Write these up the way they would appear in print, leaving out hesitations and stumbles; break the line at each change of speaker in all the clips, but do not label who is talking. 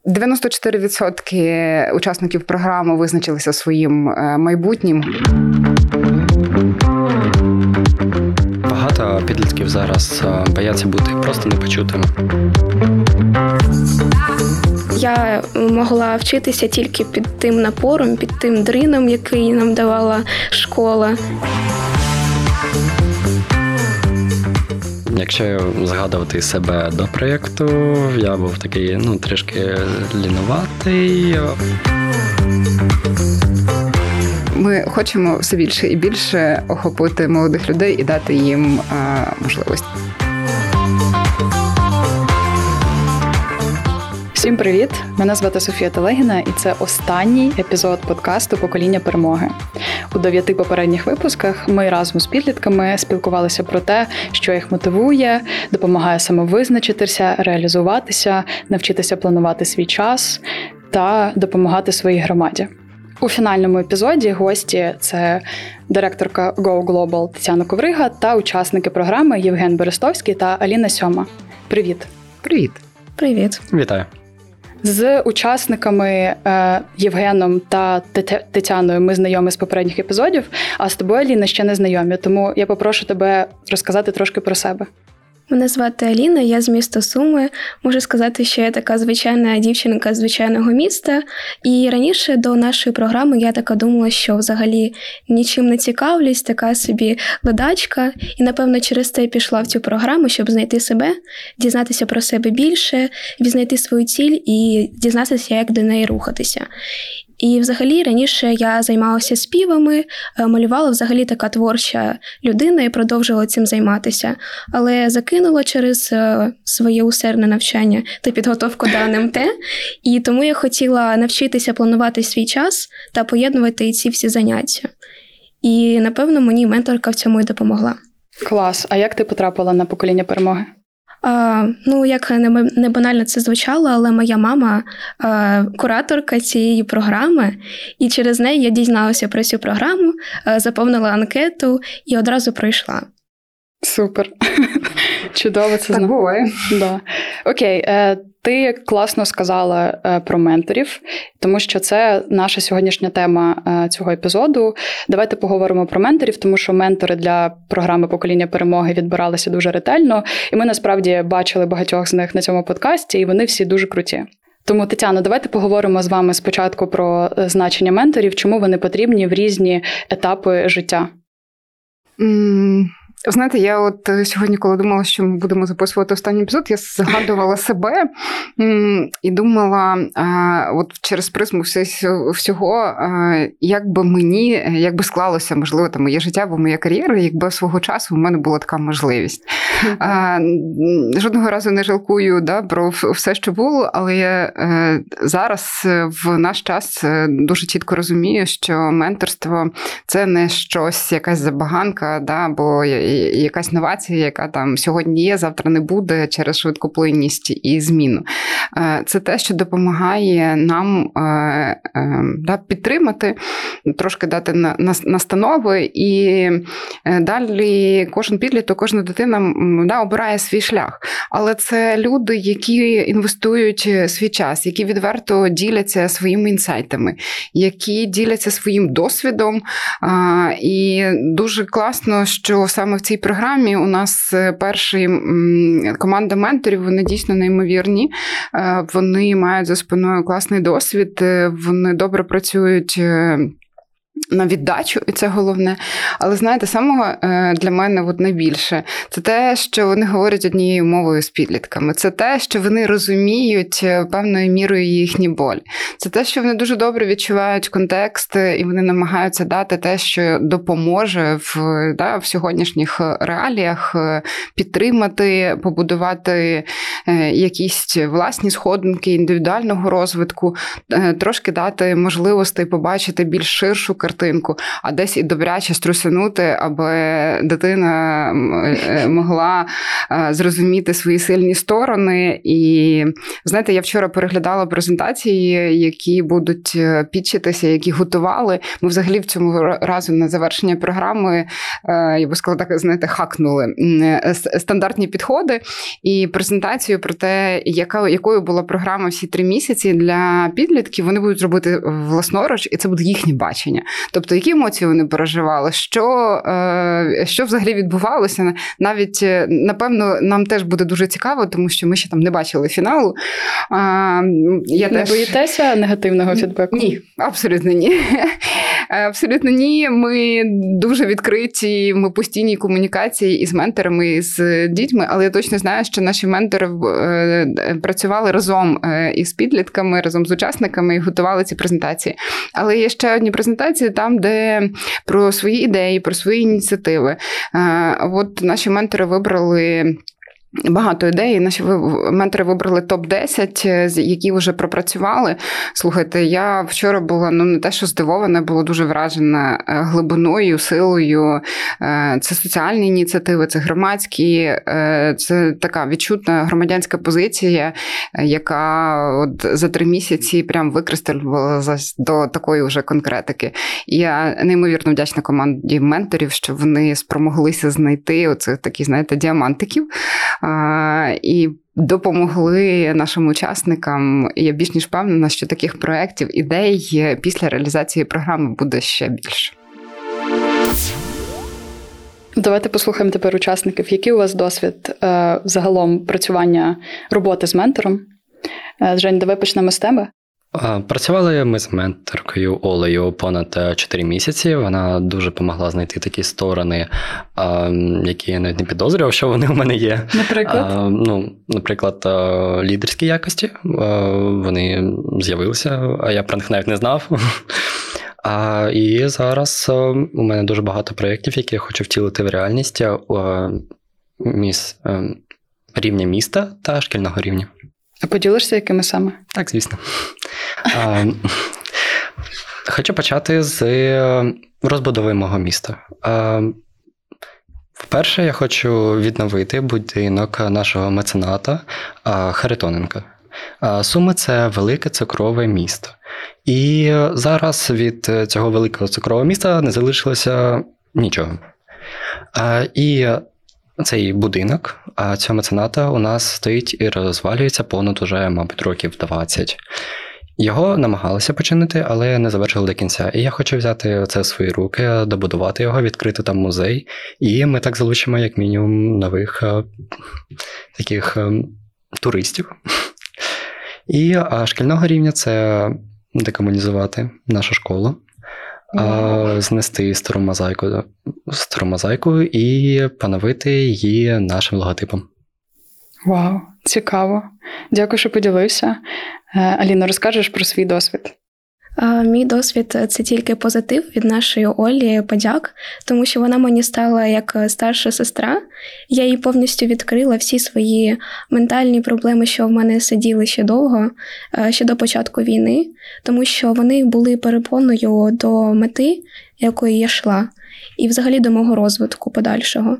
94% учасників програми визначилися своїм майбутнім.
Багато підлітків зараз бояться бути просто непочутими.
Я могла вчитися тільки під тим напором, під тим дрином, який нам давала школа.
Якщо згадувати себе до проєкту, я був такий, трішки лінуватий.
Ми хочемо все більше і більше охопити молодих людей і дати їм можливість.
Всім привіт! Мене звати Софія Телегіна, і це останній епізод подкасту «Покоління перемоги». У 9 попередніх випусках ми разом з підлітками спілкувалися про те, що їх мотивує, допомагає самовизначитися, реалізуватися, навчитися планувати свій час та допомагати своїй громаді. У фінальному епізоді гості – це директорка Go Global Тетяна Коврига та учасники програми Євген Берестовський та Аліна Сьома. Привіт!
Привіт!
Привіт!
Вітаю!
З учасниками Євгеном та Тетяною ми знайомі з попередніх епізодів, а з тобою, Аліна, ще не знайомі, тому я попрошу тебе розказати трошки про себе.
Мене звати Аліна, я з міста Суми. Можу сказати, що я така звичайна дівчинка з звичайного міста. І раніше до нашої програми я така думала, що взагалі нічим не цікавлюсь, така собі ледачка. І, напевно, через це пішла в цю програму, щоб знайти себе, дізнатися про себе більше, відзнайти свою ціль і дізнатися, як до неї рухатися. І взагалі раніше я займалася співами, малювала взагалі така творча людина і продовжувала цим займатися. Але закинула через своє усердне навчання та підготовку до НМТ. І тому я хотіла навчитися планувати свій час та поєднувати ці всі заняття. І, напевно, мені менторка в цьому і допомогла.
Клас! А як ти потрапила на «Покоління перемоги»?
Як не банально це звучало, але моя мама кураторка цієї програми, і через неї я дізналася про цю програму, заповнила анкету і одразу пройшла.
Супер. Чудово це
так буває.
Да. Окей, ти класно сказала про менторів, тому що це наша сьогоднішня тема цього епізоду. Давайте поговоримо про менторів, тому що ментори для програми «Покоління перемоги» відбиралися дуже ретельно, і ми насправді бачили багатьох з них на цьому подкасті, і вони всі дуже круті. Тому, Тетяно, давайте поговоримо з вами спочатку про значення менторів, чому вони потрібні в різні етапи життя.
Знаєте, я от сьогодні, коли думала, що ми будемо записувати останній епізод, я згадувала себе і думала, от через призму всього, як би склалося, можливо, там моє життя або моя кар'єра, якби свого часу в мене була така можливість. Жодного разу не жалкую про все, що було, але я зараз в наш час дуже чітко розумію, що менторство – це не щось, якась забаганка, або якась новація, яка там сьогодні є, завтра не буде через швидкоплинність і зміну. Це те, що допомагає нам підтримати, трошки дати настанови, і далі кожен підліток, кожна дитина обирає свій шлях. Але це люди, які інвестують свій час, які відверто діляться своїми інсайтами, які діляться своїм досвідом. І дуже класно, що саме в цій програмі у нас перша команда менторів, вони дійсно неймовірні. Вони мають за спиною класний досвід, вони добре працюють на віддачу, і це головне. Але, знаєте, саме для мене найбільше – це те, що вони говорять однією мовою з підлітками. Це те, що вони розуміють певною мірою їхній боль. Це те, що вони дуже добре відчувають контекст, і вони намагаються дати те, що допоможе в сьогоднішніх реаліях підтримати, побудувати якісь власні сходинки індивідуального розвитку, трошки дати можливостей побачити більш ширшу картинку, а десь і добряче струсянути, аби дитина могла зрозуміти свої сильні сторони. І, знаєте, я вчора переглядала презентації, які будуть підчитися, які готували. Ми взагалі в цьому разу на завершення програми, я би сказала так, знаєте, хакнули стандартні підходи і презентацію про те, якою була програма всі 3 місяці для підлітків, вони будуть робити власноруч, і це буде їхнє бачення. Тобто, які емоції вони переживали, що взагалі відбувалося. Навіть, напевно, нам теж буде дуже цікаво, тому що ми ще там не бачили фіналу.
Боїтеся негативного фідбеку?
Ні, абсолютно ні. Абсолютно ні. Ми дуже відкриті, ми постійній комунікації із менторами, і з дітьми, але я точно знаю, що наші ментори працювали разом із підлітками, разом з учасниками і готували ці презентації. Але є ще одні презентації там, де про свої ідеї, про свої ініціативи. От наші ментори вибрали багато ідей. Наші ментори вибрали топ-10, які вже пропрацювали. Слухайте, я вчора була, не те, що здивована, була дуже вражена глибиною, силою. Це соціальні ініціативи, це громадські, це така відчутна громадянська позиція, яка от за 3 місяці прям викристалювалася до такої вже конкретики. І я неймовірно вдячна команді менторів, що вони спромоглися знайти оцих таких, знаєте, діамантиків, і допомогли нашим учасникам. Я більш ніж впевнена, що таких проєктів, ідей після реалізації програми буде ще більше.
Давайте послухаємо тепер учасників. Який у вас досвід загалом працювання роботи з ментором? Жень, давай почнемо з тебе.
Працювали ми з менторкою Олею понад 4 місяці. Вона дуже допомогла знайти такі сторони, які я навіть не підозрював, що вони у мене є.
Наприклад?
Наприклад, лідерські якості. Вони з'явилися, а я про них навіть не знав. І зараз у мене дуже багато проєктів, які я хочу втілити в реальність рівня міста та шкільного рівня.
А поділишся, якими саме?
Так, звісно. Хочу почати з розбудови мого міста. Вперше я хочу відновити будинок нашого мецената Харитоненка. Суми – це велике цукрове місто. І зараз від цього великого цукрового міста не залишилося нічого. І цей будинок цього мецената у нас стоїть і розвалюється понад уже, мабуть, років 20. Його намагалися починити, але не завершили до кінця. І я хочу взяти це в свої руки, добудувати його, відкрити там музей. І ми так залучимо, як мінімум, нових таких туристів. І шкільного рівня – це декомунізувати нашу школу, знести стару мозаїку і поновити її нашим логотипом.
Вау, цікаво. Дякую, що поділився. Аліна, розкажеш про свій досвід?
Мій досвід – це тільки позитив від нашої Олі, подяк, тому що вона мені стала як старша сестра. Я їй повністю відкрила всі свої ментальні проблеми, що в мене сиділи ще довго, ще до початку війни, тому що вони були перепоною до мети, якої я йшла, і взагалі до мого розвитку подальшого.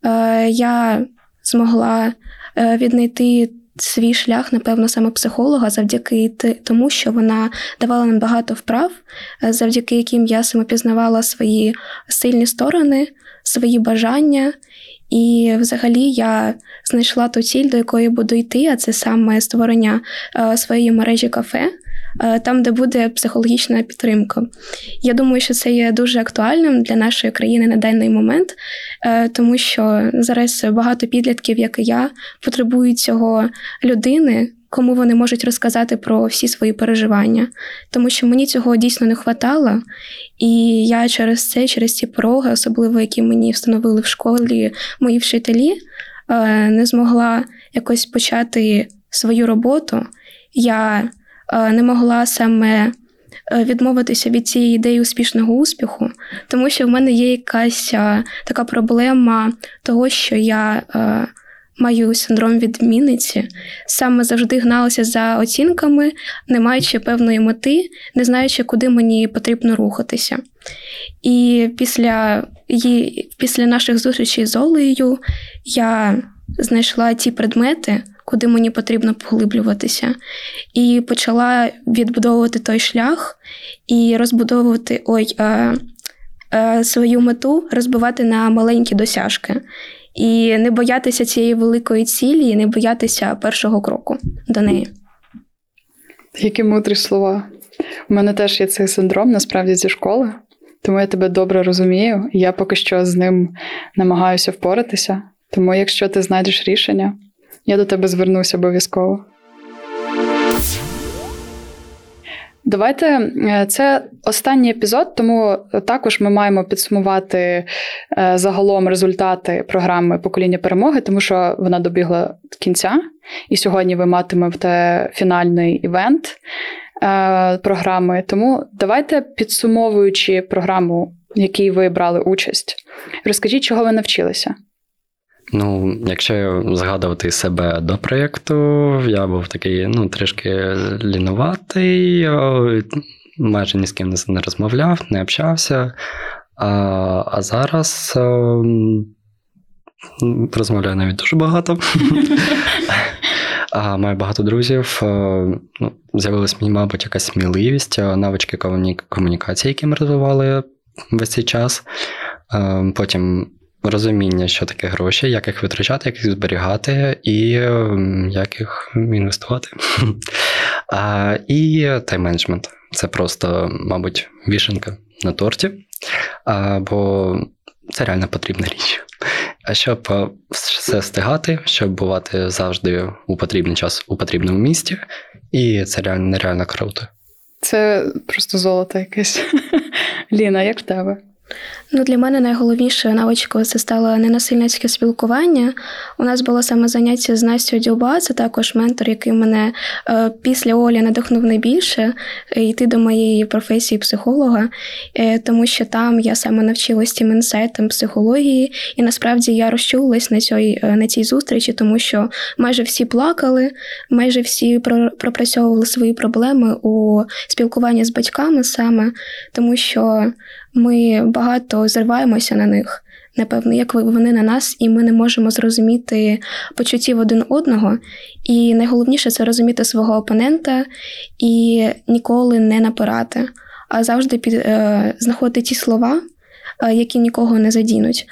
Я змогла віднайти свій шлях, напевно, саме психолога, завдяки тому, що вона давала нам багато вправ, завдяки яким я самопізнавала свої сильні сторони, свої бажання. І взагалі я знайшла ту ціль, до якої буду йти, а це саме створення своєї мережі кафе, там, де буде психологічна підтримка. Я думаю, що це є дуже актуальним для нашої країни на даний момент, тому що зараз багато підлітків, як і я, потребують цього людини, кому вони можуть розказати про всі свої переживання. Тому що мені цього дійсно не хватало, і я через ці пороги, особливо які мені встановили в школі мої вчителі, не змогла якось почати свою роботу. Я не могла саме відмовитися від цієї ідеї успішного успіху, тому що в мене є якась така проблема того, що я маю синдром відмінниці, саме завжди гналася за оцінками, не маючи певної мети, не знаючи, куди мені потрібно рухатися. І після наших зустрічей з Олею я знайшла ті предмети, куди мені потрібно поглиблюватися, і почала відбудовувати той шлях і розбудовувати свою мету, розбивати на маленькі досяжки. І не боятися цієї великої цілі, і не боятися першого кроку до неї.
Які мудрі слова. У мене теж є цей синдром, насправді, зі школи, тому я тебе добре розумію, і я поки що з ним намагаюся впоратися. Тому якщо ти знайдеш рішення, я до тебе звернуся обов'язково. Давайте, це останній епізод, тому також ми маємо підсумувати загалом результати програми «Покоління перемоги», тому що вона добігла кінця, і сьогодні ви матимете фінальний івент програми. Тому давайте, підсумовуючи програму, в якій ви брали участь, розкажіть, чого ви навчилися.
Якщо згадувати себе до проєкту, я був такий, трішки лінуватий, майже ні з ким не розмовляв, не общався, а зараз розмовляю навіть дуже багато. Маю багато друзів, з'явилась мені, мабуть, якась сміливість, навички комунікації, які ми розвивали весь цей час, потім розуміння, що таке гроші, як їх витрачати, як їх зберігати і як їх інвестувати. І тайм-менеджмент. Це просто, мабуть, вишенька на торті, бо це реально потрібна річ. А щоб все встигати, щоб бувати завжди у потрібний час у потрібному місці, і це нереально круто.
Це просто золото якесь. Ліна, як в тебе?
Для мене найголовнішою навичкою це стало ненасильницьке спілкування. У нас було саме заняття з Настю Дюба, це також ментор, який мене після Олі надихнув найбільше йти до моєї професії психолога, тому що там я саме навчилась тим інсайтам психології, і насправді я розчулилась на цій зустрічі, тому що майже всі плакали, майже всі пропрацьовували свої проблеми у спілкуванні з батьками саме, тому що ми багато зриваємося на них, напевно, як вони на нас, і ми не можемо зрозуміти почуттів один одного. І найголовніше – це розуміти свого опонента і ніколи не напирати, а завжди знаходити ті слова, які нікого не задінуть.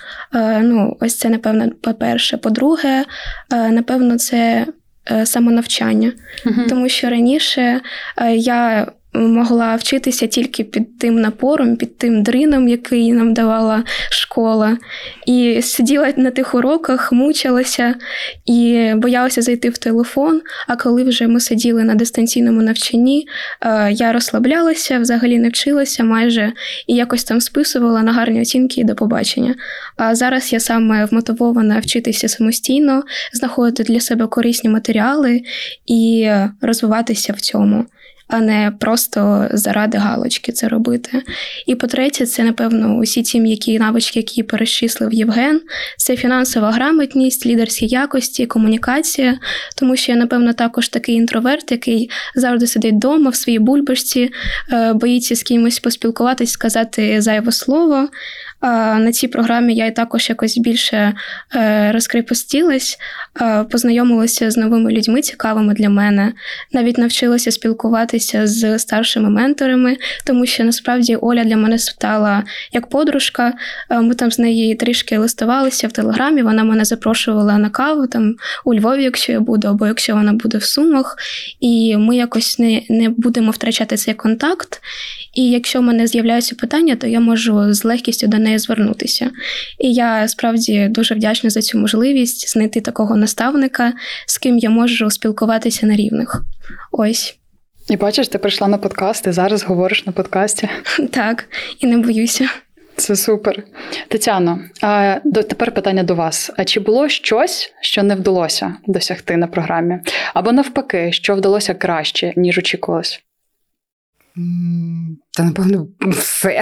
Ось це, напевно, по-перше. По-друге, напевно, це самонавчання. Тому що раніше я могла вчитися тільки під тим напором, під тим дрином, який нам давала школа. І сиділа на тих уроках, мучилася і боялася зайти в телефон. А коли вже ми сиділи на дистанційному навчанні, я розслаблялася, взагалі не вчилася майже, і якось там списувала на гарні оцінки і до побачення. А зараз я саме вмотивована вчитися самостійно, знаходити для себе корисні матеріали і розвиватися в цьому, а не просто заради галочки це робити. І по-третє, це, напевно, усі ті м'які навички, які перечислив Євген. Це фінансова грамотність, лідерські якості, комунікація, тому що я, напевно, також такий інтроверт, який завжди сидить вдома в своїй бульбашці, боїться з кимось поспілкуватись, сказати зайве слово. На цій програмі я також якось більше розкріпостілась, познайомилася з новими людьми, цікавими для мене. Навіть навчилася спілкуватися з старшими менторами, тому що насправді Оля для мене стала як подружка. Ми там з нею трішки листувалися в Телеграмі, вона мене запрошувала на каву там у Львові, якщо я буду, або якщо вона буде в Сумах. І ми якось не будемо втрачати цей контакт. І якщо в мене з'являються питання, то я можу з легкістю до неї звернутися. І я справді дуже вдячна за цю можливість знайти такого наставника, з ким я можу спілкуватися на рівних. Ось.
І бачиш, ти прийшла на подкаст, і зараз говориш на подкасті.
Так, і не боюся.
Це супер. Тетяно, тепер питання до вас. А чи було щось, що не вдалося досягти на програмі? Або навпаки, що вдалося краще, ніж очікувалось?
Та, напевно, все.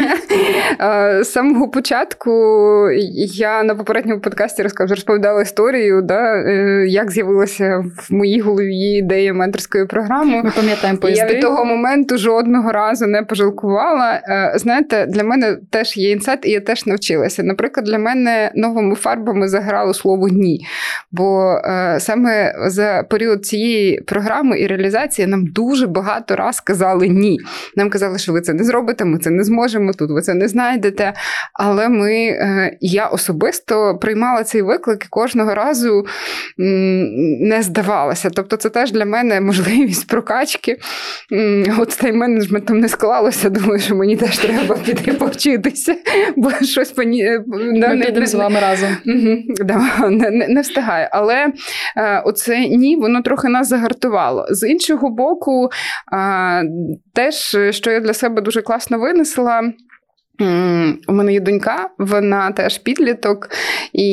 З самого початку я на попередньому подкасті розповідала історію, як з'явилася в моїй голові ідея менторської програми.
Ми пам'ятаємо поїзди.
Я від того моменту жодного разу не пожалкувала. Знаєте, для мене теж є інсайт, і я теж навчилася. Наприклад, для мене новими фарбами заграло слово «ні». Бо саме за період цієї програми і реалізації нам дуже багато раз казали «ні». Нам казали, що ви це не зробите, ми це не зможемо, тут ви це не знайдете. Але я особисто приймала цей виклик і кожного разу не здавалася. Тобто це теж для мене можливість прокачки. От з тайм-менеджментом не склалося, думаю, що мені теж треба піти повчитися, бо щось
ми підемо з вами разом.
Не встигаю. Але оце «ні», воно трохи нас загартувало. З іншого боку, теж, що я для себе дуже класно винесла, у мене є донька, вона теж підліток, і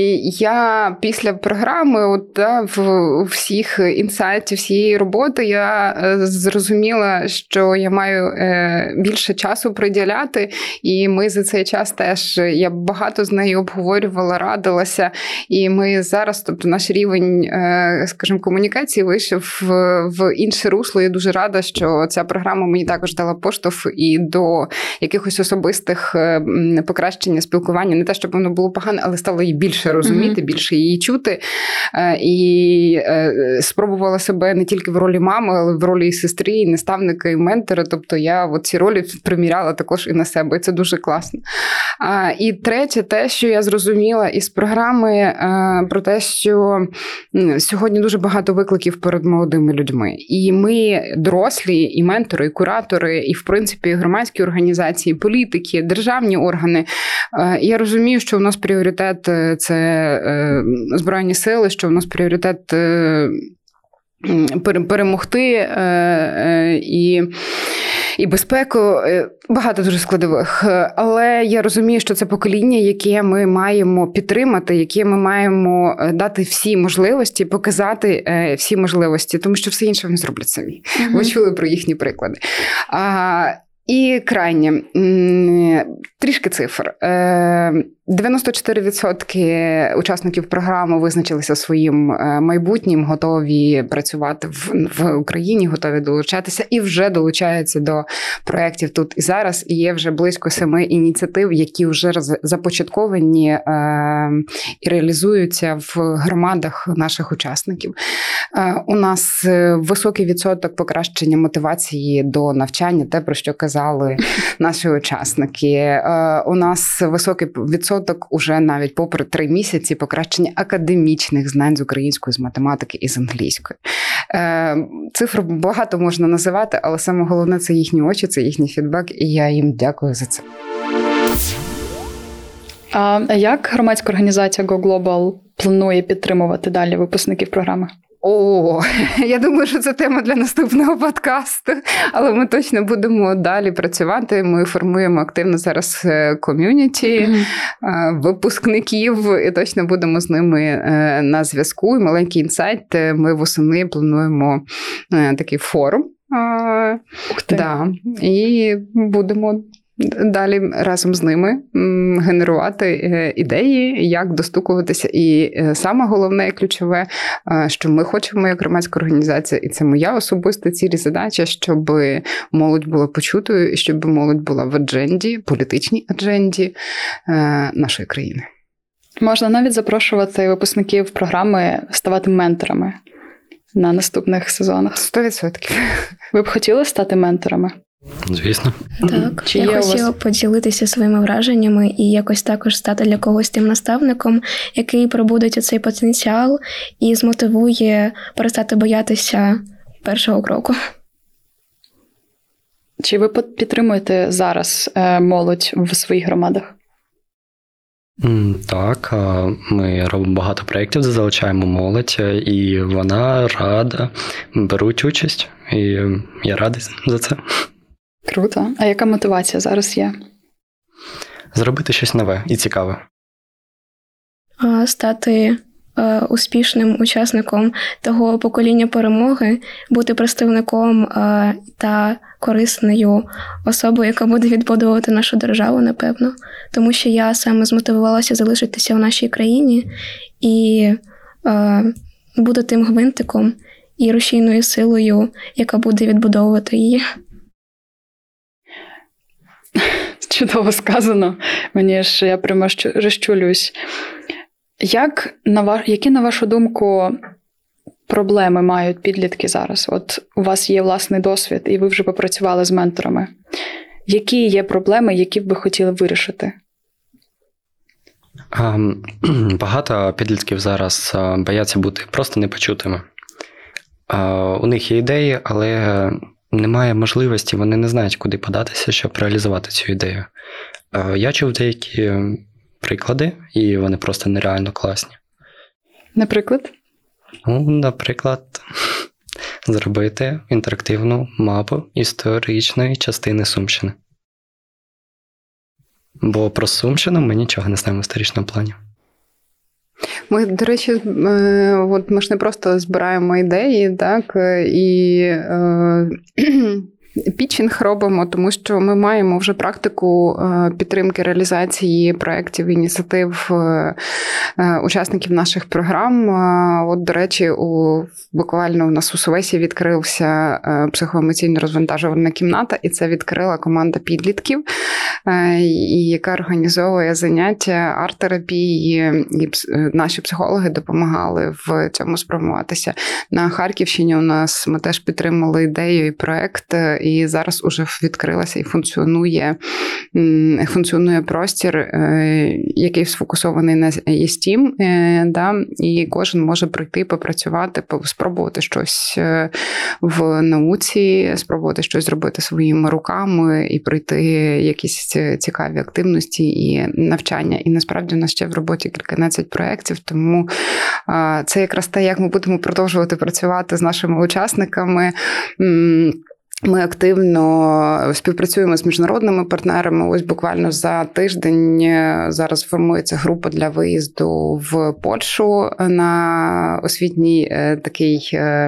я після програми, всіх інсайтів, всієї роботи, я зрозуміла, що я маю більше часу приділяти, і ми за цей час теж, я багато з нею обговорювала, радилася, і ми зараз, тобто наш рівень, скажімо, комунікації вийшов в інше русло. Я дуже рада, що ця програма мені також дала поштовх і до якихось особистих покращення спілкування. Не те, щоб воно було погане, але стало її більше розуміти, більше її чути. І спробувала себе не тільки в ролі мами, але в ролі і сестри, і наставника, і ментора. Тобто я ці ролі приміряла також і на себе. І це дуже класно. І третє, те, що я зрозуміла із програми, про те, що сьогодні дуже багато викликів перед молодими людьми. І ми дорослі, і ментори, і куратори, і, в принципі, громадські організації, політики, державні органи. Я розумію, що у нас пріоритет – це Збройні сили, що у нас пріоритет перемогти і безпеку, багато дуже складових. Але я розумію, що це покоління, яке ми маємо підтримати, яке ми маємо дати всі можливості, показати всі можливості, тому що все інше вони зроблять самі. Ви чули про їхні приклади. І крайнє, трішки цифр. 94% учасників програми визначилися своїм майбутнім, готові працювати в Україні, готові долучатися і вже долучаються до проєктів тут і зараз. І є вже близько 7 ініціатив, які вже започатковані і реалізуються в громадах наших учасників. У нас високий відсоток покращення мотивації до навчання, те, про що казали наші учасники. У нас високий відсоток уже навіть попри 3 місяці покращення академічних знань з української, з математики і з англійської. Цифр багато можна називати, але саме головне – це їхні очі, це їхній фідбек, і я їм дякую за це.
А як громадська організація Go Global планує підтримувати далі випускників програми?
Я думаю, що це тема для наступного подкасту, але ми точно будемо далі працювати. Ми формуємо активно зараз ком'юніті випускників і точно будемо з ними на зв'язку. І маленький інсайт, ми восени плануємо такий форум. І будемо далі разом з ними генерувати ідеї, як достукуватися. І саме головне і ключове, що ми хочемо як громадська організація, і це моя особиста ціль і задача, щоб молодь була почутою і щоб молодь була в адженді, політичній адженді нашої країни.
Можна навіть запрошувати випускників програми ставати менторами на наступних сезонах.
100%.
Ви б хотіли стати менторами?
Звісно.
Так, я хотіла поділитися своїми враженнями і якось також стати для когось тим наставником, який пробудить цей потенціал і змотивує перестати боятися першого кроку.
Чи ви підтримуєте зараз молодь в своїх громадах?
Так, ми робимо багато проєктів, де залучаємо молодь, і вона рада, беруть участь, і я радий за це.
Круто. А яка мотивація зараз є?
Зробити щось нове і цікаве.
Стати успішним учасником того покоління перемоги, бути представником та корисною особою, яка буде відбудовувати нашу державу, напевно. Тому що я саме змотивувалася залишитися в нашій країні і буду тим гвинтиком і рушійною силою, яка буде відбудовувати її.
Чудово сказано. Я прямо розчулююсь. Які, на вашу думку, проблеми мають підлітки зараз? От у вас є власний досвід, і ви вже попрацювали з менторами. Які є проблеми, які б ви хотіли вирішити?
Багато підлітків зараз бояться бути просто непочутими. У них є ідеї, але немає можливості, вони не знають, куди податися, щоб реалізувати цю ідею. Я чув деякі приклади, і вони просто нереально класні.
Наприклад?
Наприклад, зробити інтерактивну мапу історичної частини Сумщини. Бо про Сумщину ми нічого не знаємо в історичному плані.
Ми, до речі, ми ж не просто збираємо ідеї, так, і пітчинг робимо, тому що ми маємо вже практику підтримки реалізації проєктів, ініціатив учасників наших програм. От, до речі, буквально у нас у Сувесі відкрився психоемоційно-розвантажувальна кімната, і це відкрила команда підлітків, яка організовує заняття арт-терапії, і наші психологи допомагали в цьому спрямуватися. На Харківщині у нас ми теж підтримали ідею і проєкт, і зараз уже відкрилася і функціонує простір, який сфокусований на ЄСТІМ, і кожен може прийти, попрацювати, спробувати щось в науці, спробувати щось зробити своїми руками і пройти якісь цікаві активності і навчання. І насправді у нас ще в роботі кільканадцять проєктів, тому це якраз те, як ми будемо продовжувати працювати з нашими учасниками. Ми активно співпрацюємо з міжнародними партнерами. Ось буквально за тиждень зараз формується група для виїзду в Польщу на освітній такий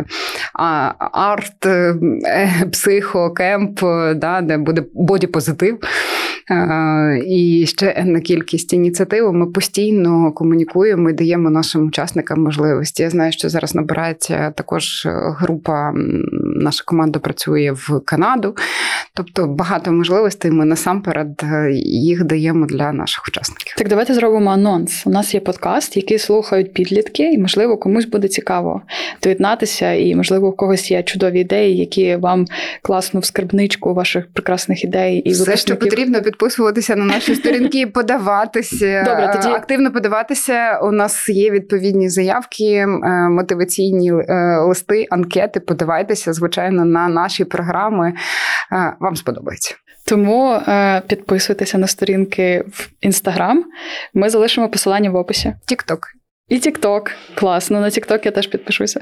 арт-психокемп, де буде боді-позитив. І ще енна кількість ініціатив. Ми постійно комунікуємо і даємо нашим учасникам можливості. Я знаю, що зараз набирається також група, наша команда працює в Канаду. Тобто багато можливостей ми насамперед їх даємо для наших учасників.
Так, давайте зробимо анонс. У нас є подкаст, який слухають підлітки, і, можливо, комусь буде цікаво доєднатися, і, можливо, у когось є чудові ідеї, які вам класно в скарбничку ваших прекрасних ідей. І
все, що потрібно, підписуватися на наші сторінки, подаватися.
Добре, тоді
активно подаватися. У нас є відповідні заявки, мотиваційні листи, анкети. Подавайтеся, звичайно, на наші програми. Вам сподобається.
Тому підписуйтеся на сторінки в Instagram. Ми залишимо посилання в описі.
TikTok.
І TikTok. Класно. На TikTok я теж підпишуся.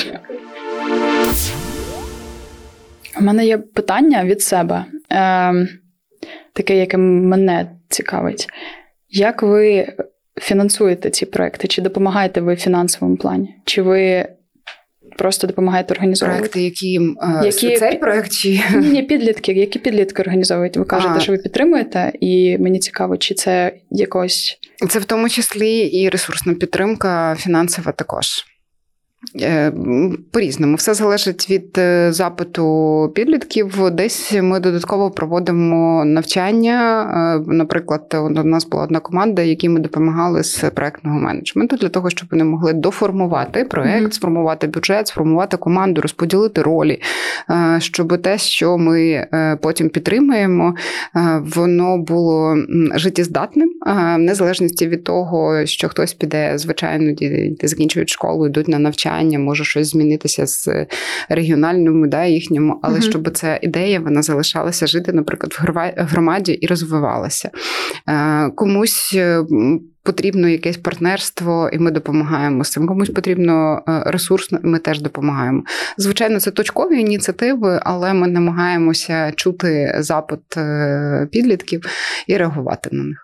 У мене є питання від себе. Таке, яке мене цікавить. Як ви фінансуєте ці проекти? Чи допомагаєте ви в фінансовому плані? Чи ви просто допомагаєте організовувати?
Проекти, які цей проект чи...
Ні, підлітки. Які підлітки організовують? Ви кажете, що ви підтримуєте, і мені цікаво, чи це якось...
Це в тому числі і ресурсна підтримка, фінансова також. По-різному. Все залежить від запиту підлітків. Десь ми додатково проводимо навчання. Наприклад, у нас була одна команда, якій ми допомагали з проєктного менеджменту для того, щоб вони могли доформувати проєкт, сформувати бюджет, сформувати команду, розподілити ролі, щоб те, що ми потім підтримуємо, воно було життєздатним, в незалежності від того, що хтось піде, звичайно, діти закінчують школу, йдуть на навчання, може щось змінитися з регіональному, їхньому, але щоб ця ідея, вона залишалася жити, наприклад, в громаді і розвивалася. Комусь потрібно якесь партнерство, і ми допомагаємо з цим. Комусь потрібно ресурсно, і ми теж допомагаємо. Звичайно, це точкові ініціативи, але ми намагаємося чути запит підлітків і реагувати на них.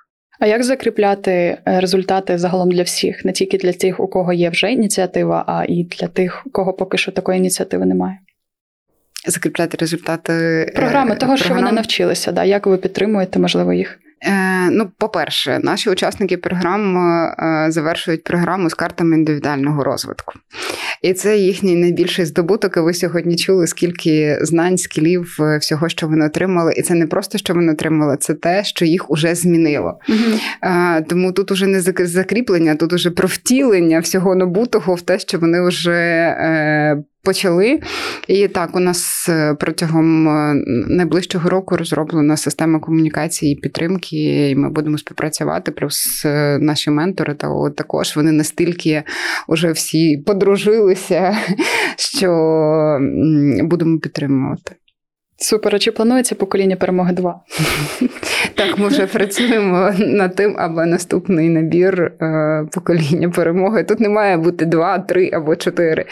А як закріпляти результати загалом для всіх? Не тільки для тих, у кого є вже ініціатива, а і для тих, у кого поки що такої ініціативи немає?
Закріпляти результати
програми, того, що вони навчилися. Да? Як ви підтримуєте, можливо, їх?
По-перше, наші учасники програм завершують програму з картами індивідуального розвитку. І це їхній найбільший здобуток. І ви сьогодні чули, скільки знань, скілів, всього, що вони отримали. І це не просто, що вони отримали, це те, що їх уже змінило. Тому тут уже не закріплення, тут уже про втілення всього набутого в те, що вони вже почали. І так, у нас протягом найближчого року розроблена система комунікації і підтримки, і ми будемо співпрацювати, плюс наші ментори, також вони настільки вже всі подружилися, що будемо підтримувати.
Супер. А чи планується покоління перемоги 2?
Так, ми вже працюємо над тим, аби наступний набір покоління перемоги. Тут не має бути 2, 3 або 4.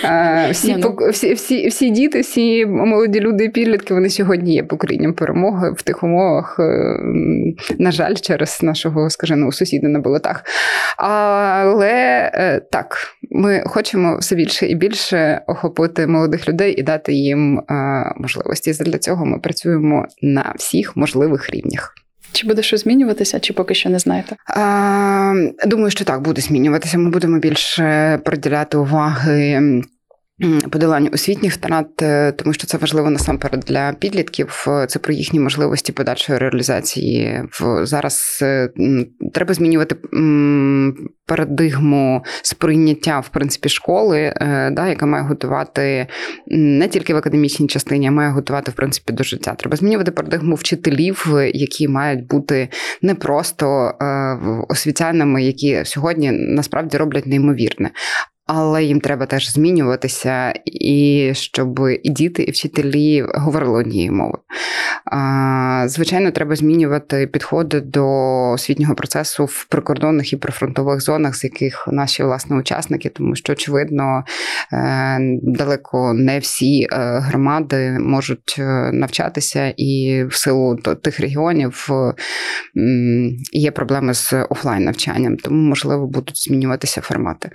Всі діти, всі молоді люди і підлітки, вони сьогодні є поколінням перемоги в тих умовах, на жаль, через нашого скаженого сусіда на болотах. Але так, ми хочемо все більше і більше охопити молодих людей і дати їм можливості. Для цього ми працюємо на всіх можливих рівнях.
Чи буде щось змінюватися, чи поки що не знаєте?
Думаю, що так, буде змінюватися. Ми будемо більше приділяти уваги подоланню освітніх втрат, тому що це важливо насамперед для підлітків, це про їхні можливості подальшої реалізації. Зараз треба змінювати парадигму сприйняття, в принципі, школи, яка має готувати не тільки в академічній частині, а має готувати, в принципі, до життя. Треба змінювати парадигму вчителів, які мають бути не просто освітянами, які сьогодні насправді роблять неймовірне. Але їм треба теж змінюватися, і щоб і діти, і вчителі говорили однією мовою. Звичайно, треба змінювати підходи до освітнього процесу в прикордонних і прифронтових зонах, з яких наші, власне, учасники, тому що, очевидно, далеко не всі громади можуть навчатися, і в силу тих регіонів є проблеми з офлайн-навчанням, тому, можливо, будуть змінюватися формати.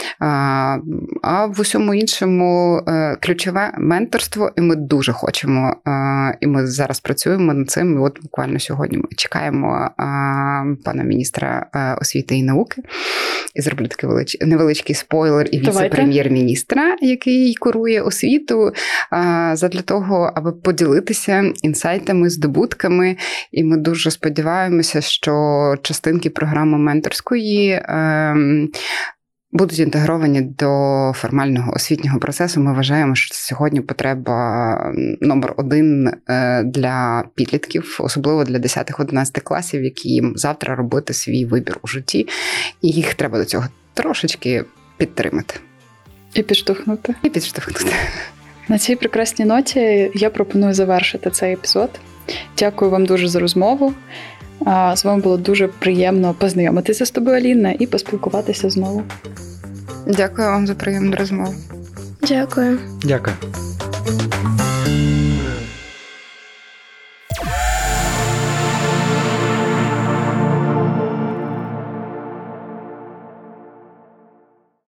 А в усьому іншому ключове менторство, і ми дуже хочемо, і ми зараз працюємо над цим, і от буквально сьогодні ми чекаємо пана міністра освіти і науки, і зроблю такий невеличкий спойлер, і віце-прем'єр-міністра, який курує освіту, задля того, аби поділитися інсайтами, здобутками, і ми дуже сподіваємося, що частинки програми менторської будуть інтегровані до формального освітнього процесу. Ми вважаємо, що це сьогодні потреба номер 1 для підлітків, особливо для 10-11 класів, які їм завтра робити свій вибір у житті. І їх треба до цього трошечки підтримати.
І підштовхнути. На цій прекрасній ноті я пропоную завершити цей епізод. Дякую вам дуже за розмову. З вами було дуже приємно познайомитися з тобою, Аліна, і поспілкуватися знову.
Дякую вам за приємну розмову.
Дякую.
Дякую.